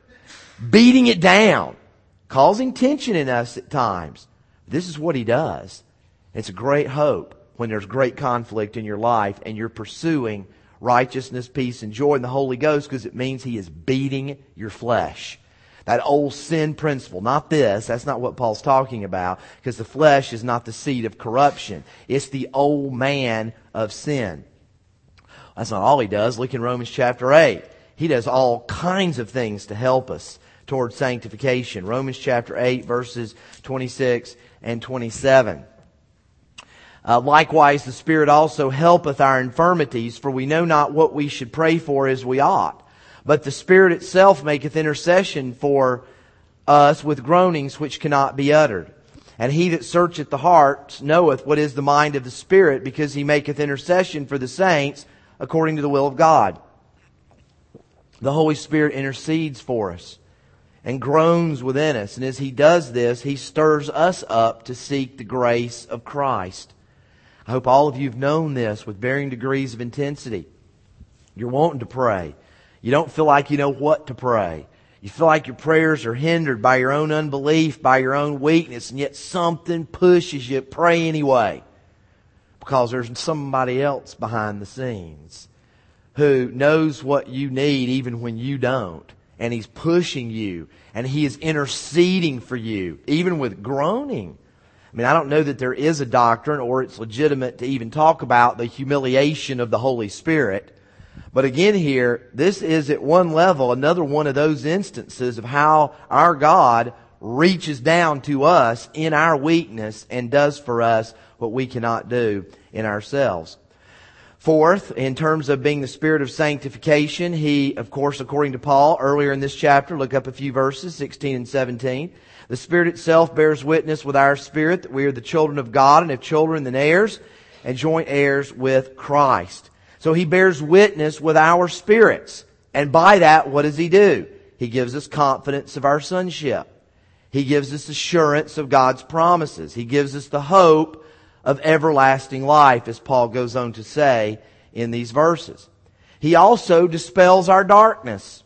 beating it down, causing tension in us at times. This is what He does. It's a great hope when there's great conflict in your life and you're pursuing righteousness, peace, and joy in the Holy Ghost, because it means He is beating your flesh. That old sin principle, not this, that's not what Paul's talking about, because the flesh is not the seed of corruption. It's the old man of sin. That's not all He does. Look in Romans chapter 8. He does all kinds of things to help us toward sanctification. Romans chapter 8, verses 26 and 27. Likewise, the Spirit also helpeth our infirmities, for we know not what we should pray for as we ought. But the Spirit itself maketh intercession for us with groanings which cannot be uttered. And He that searcheth the hearts knoweth what is the mind of the Spirit, because He maketh intercession for the saints according to the will of God. The Holy Spirit intercedes for us and groans within us. And as He does this, He stirs us up to seek the grace of Christ. I hope all of you have known this with varying degrees of intensity. You're wanting to pray. You don't feel like you know what to pray. You feel like your prayers are hindered by your own unbelief, by your own weakness, and yet something pushes you to pray anyway. Because there's somebody else behind the scenes who knows what you need even when you don't. And He's pushing you, and He is interceding for you, even with groaning. I mean, I don't know that there is a doctrine or it's legitimate to even talk about the humiliation of the Holy Spirit. But again here, this is at one level another one of those instances of how our God reaches down to us in our weakness and does for us what we cannot do in ourselves. Fourth, in terms of being the Spirit of sanctification, He, of course, according to Paul, earlier in this chapter, look up a few verses, 16 and 17. The Spirit itself bears witness with our spirit that we are the children of God, and if children, then heirs, and joint heirs with Christ. So He bears witness with our spirits. And by that, what does He do? He gives us confidence of our sonship. He gives us assurance of God's promises. He gives us the hope of everlasting life, as Paul goes on to say in these verses. He also dispels our darkness.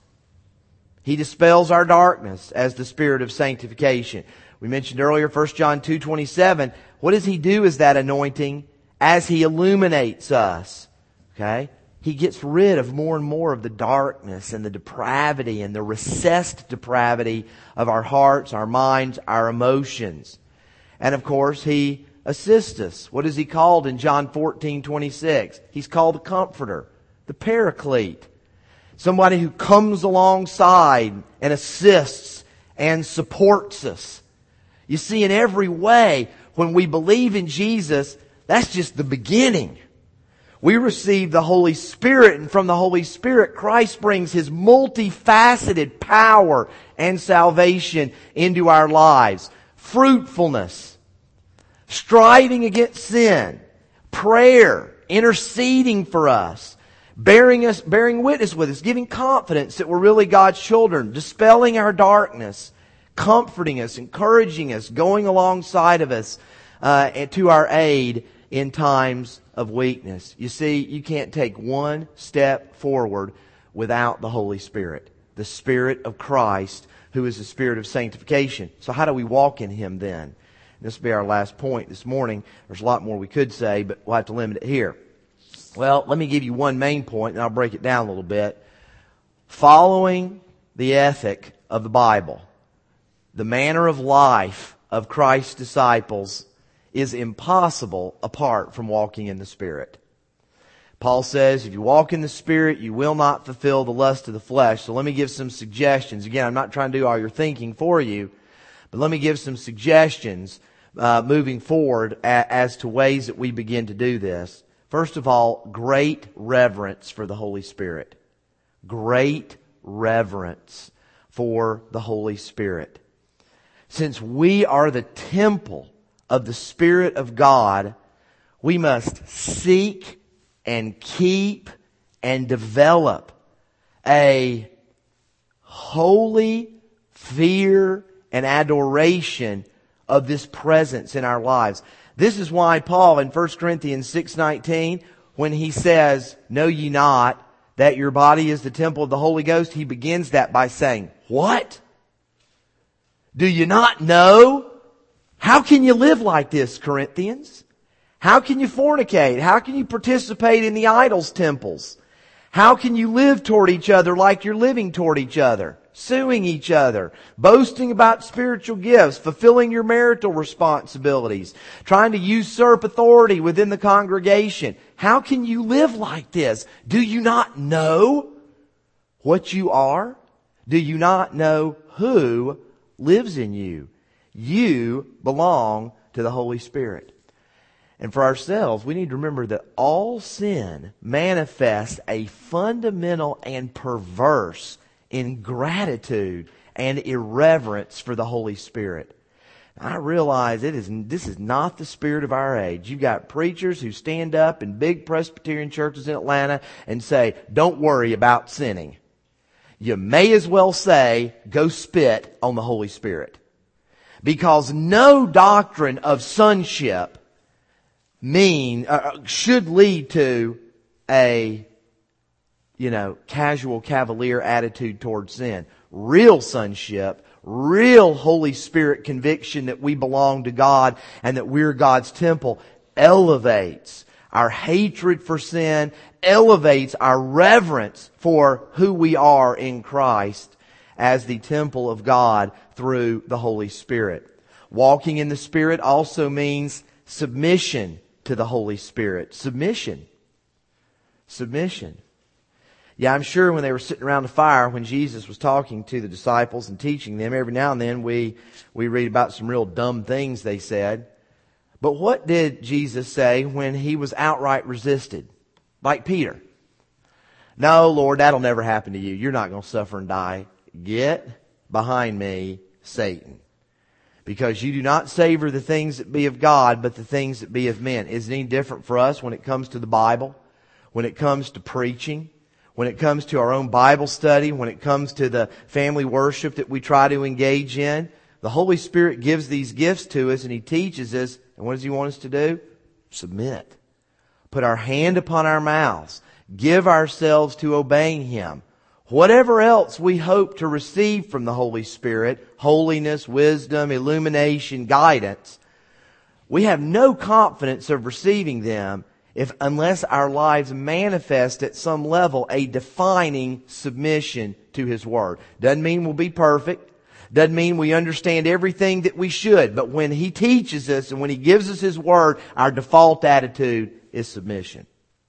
He dispels our darkness as the Spirit of sanctification. We mentioned earlier 1 John 2:27. What does He do as that anointing? As He illuminates us. Okay? He gets rid of more and more of the darkness and the depravity and the recessed depravity of our hearts, our minds, our emotions. And of course, He assists us. What is He called in John 14:26? He's called the Comforter, the Paraclete. Somebody who comes alongside and assists and supports us. You see, in every way, when we believe in Jesus, that's just the beginning. We receive the Holy Spirit, and from the Holy Spirit, Christ brings His multifaceted power and salvation into our lives. Fruitfulness, striving against sin, prayer, interceding for us, bearing witness with us, giving confidence that we're really God's children, dispelling our darkness, comforting us, encouraging us, going alongside of us and to our aid in times of weakness. You see, you can't take one step forward without the Holy Spirit, the Spirit of Christ, who is the Spirit of sanctification. So how do we walk in Him then? This will be our last point this morning. There's a lot more we could say, but we'll have to limit it here. Well, let me give you one main point, and I'll break it down a little bit. Following the ethic of the Bible, the manner of life of Christ's disciples is impossible apart from walking in the Spirit. Paul says, if you walk in the Spirit, you will not fulfill the lust of the flesh. So let me give some suggestions. Again, I'm not trying to do all your thinking for you, but let me give some suggestions moving forward as to ways that we begin to do this. First of all, great reverence for the Holy Spirit. Great reverence for the Holy Spirit. Since we are the temple of the Spirit of God, we must seek and keep and develop a holy fear and adoration of this presence in our lives. This is why Paul in 1 Corinthians 6:19, when he says, know ye not that your body is the temple of the Holy Ghost, he begins that by saying, what? Do you not know? How can you live like this, Corinthians? How can you fornicate? How can you participate in the idols' temples? How can you live toward each other like you're living toward each other? Suing each other, boasting about spiritual gifts, fulfilling your marital responsibilities, trying to usurp authority within the congregation. How can you live like this? Do you not know what you are? Do you not know who lives in you? You belong to the Holy Spirit. And for ourselves, we need to remember that all sin manifests a fundamental and perverse ingratitude and irreverence for the Holy Spirit. I realize this is not the spirit of our age. You've got preachers who stand up in big Presbyterian churches in Atlanta and say, don't worry about sinning. You may as well say, go spit on the Holy Spirit. Because no doctrine of sonship should lead to a casual cavalier attitude towards sin. Real sonship, real Holy Spirit conviction that we belong to God and that we're God's temple elevates our hatred for sin, elevates our reverence for who we are in Christ as the temple of God through the Holy Spirit. Walking in the Spirit also means submission to the Holy Spirit. Submission. Yeah, I'm sure when they were sitting around the fire, when Jesus was talking to the disciples and teaching them, every now and then we read about some real dumb things they said. But what did Jesus say when He was outright resisted? Like Peter. No, Lord, that'll never happen to you. You're not going to suffer and die. Get behind me, Satan. Because you do not savor the things that be of God, but the things that be of men. Is it any different for us when it comes to the Bible? When it comes to preaching? When it comes to our own Bible study? When it comes to the family worship that we try to engage in? The Holy Spirit gives these gifts to us and He teaches us. And what does He want us to do? Submit. Put our hand upon our mouths. Give ourselves to obeying Him. Whatever else we hope to receive from the Holy Spirit, holiness, wisdom, illumination, guidance, we have no confidence of receiving them unless our lives manifest at some level a defining submission to His Word. Doesn't mean we'll be perfect. Doesn't mean we understand everything that we should. But when He teaches us and when He gives us His Word, our default attitude is submission.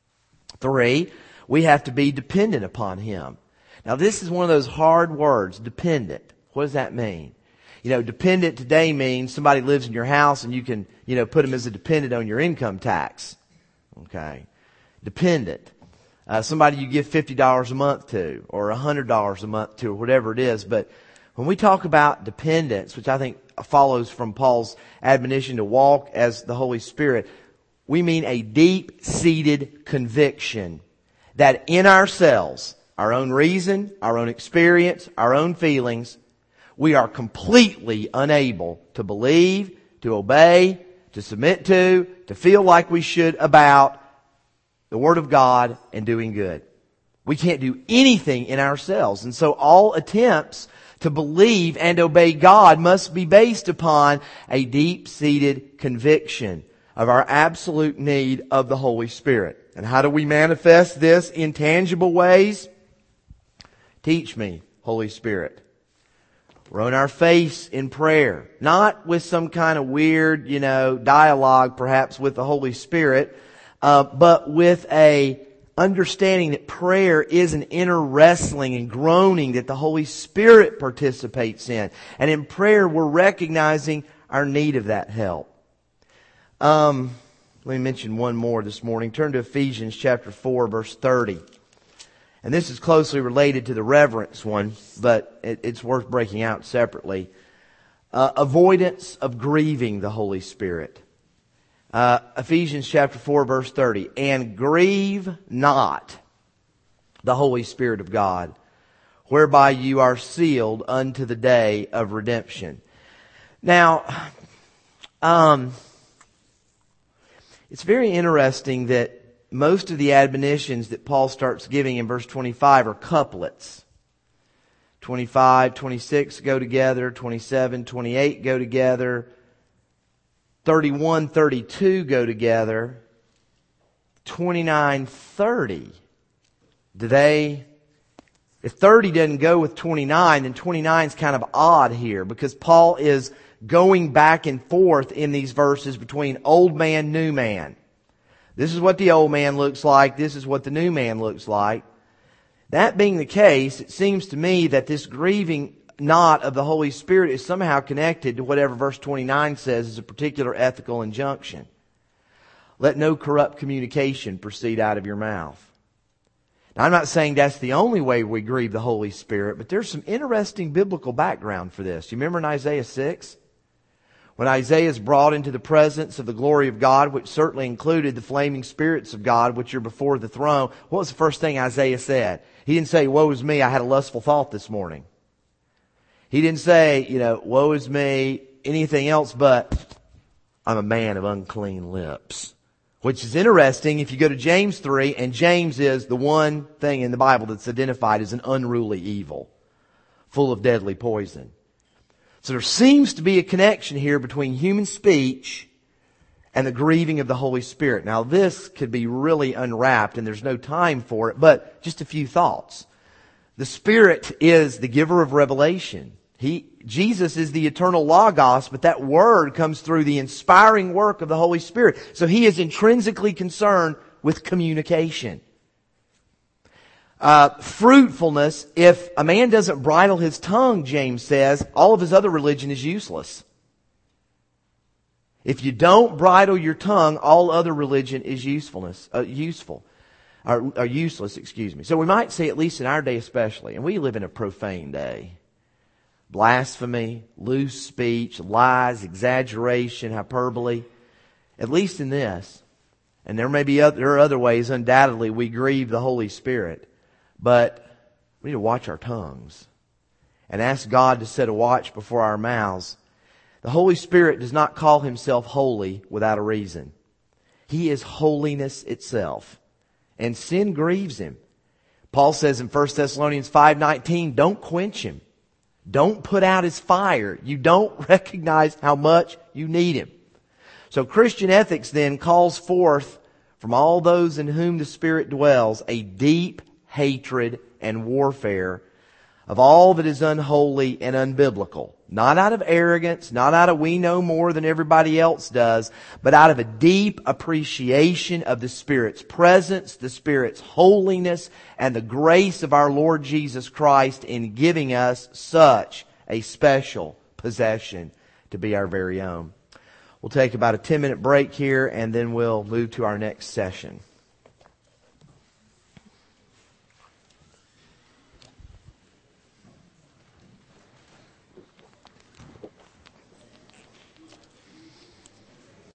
3, we have to be dependent upon Him. Now this is one of those hard words, dependent. What does that mean? Dependent today means somebody lives in your house and you can, put them as a dependent on your income tax. Okay. Dependent. Somebody you give $50 a month to or $100 a month to or whatever it is. But when we talk about dependence, which I think follows from Paul's admonition to walk as the Holy Spirit, we mean a deep-seated conviction that in ourselves, our own reason, our own experience, our own feelings, we are completely unable to believe, to obey, to submit to feel like we should about the Word of God and doing good. We can't do anything in ourselves. And so all attempts to believe and obey God must be based upon a deep-seated conviction of our absolute need of the Holy Spirit. And how do we manifest this in tangible ways? Teach me, Holy Spirit. We're on our face in prayer. Not with some kind of weird, dialogue perhaps with the Holy Spirit, but with a understanding that prayer is an inner wrestling and groaning that the Holy Spirit participates in. And in prayer, we're recognizing our need of that help. Let me mention one more this morning. Turn to Ephesians chapter 4, verse 30. And this is closely related to the reverence one, but it's worth breaking out separately. Avoidance of grieving the Holy Spirit. Ephesians chapter 4, verse 30. And grieve not the Holy Spirit of God, whereby you are sealed unto the day of redemption. Now, it's very interesting that most of the admonitions that Paul starts giving in verse 25 are couplets. 25, 26 go together. 27, 28 go together. 31, 32 go together. 29, 30. If 30 doesn't go with 29, then 29 is kind of odd here because Paul is going back and forth in these verses between old man, new man. This is what the old man looks like. This is what the new man looks like. That being the case, it seems to me that this grieving not of the Holy Spirit is somehow connected to whatever verse 29 says is a particular ethical injunction. Let no corrupt communication proceed out of your mouth. Now, I'm not saying that's the only way we grieve the Holy Spirit, but there's some interesting biblical background for this. You remember in Isaiah 6? When Isaiah is brought into the presence of the glory of God, which certainly included the flaming spirits of God, which are before the throne, what was the first thing Isaiah said? He didn't say, woe is me, I had a lustful thought this morning. He didn't say, woe is me, anything else but, I'm a man of unclean lips. Which is interesting if you go to James 3, and James is the one thing in the Bible that's identified as an unruly evil, full of deadly poison. So there seems to be a connection here between human speech and the grieving of the Holy Spirit. Now this could be really unwrapped and there's no time for it, but just a few thoughts. The Spirit is the giver of revelation. Jesus is the eternal Logos, but that Word comes through the inspiring work of the Holy Spirit. So He is intrinsically concerned with communication. Fruitfulness, if a man doesn't bridle his tongue, James says, all of his other religion is useless. If you don't bridle your tongue, all other religion is useless. So we might say, at least in our day especially, and we live in a profane day, blasphemy, loose speech, lies, exaggeration, hyperbole, at least in this, and there are other ways, undoubtedly, we grieve the Holy Spirit. But we need to watch our tongues and ask God to set a watch before our mouths. The Holy Spirit does not call Himself holy without a reason. He is holiness itself. And sin grieves Him. Paul says in 1 Thessalonians 5:19, don't quench Him. Don't put out His fire. You don't recognize how much you need Him. So Christian ethics then calls forth from all those in whom the Spirit dwells a deep hatred and warfare of all that is unholy and unbiblical. Not out of arrogance, not out of we know more than everybody else does, but out of a deep appreciation of the Spirit's presence, the Spirit's holiness, and the grace of our Lord Jesus Christ in giving us such a special possession to be our very own. We'll take about a 10-minute break here and then we'll move to our next session.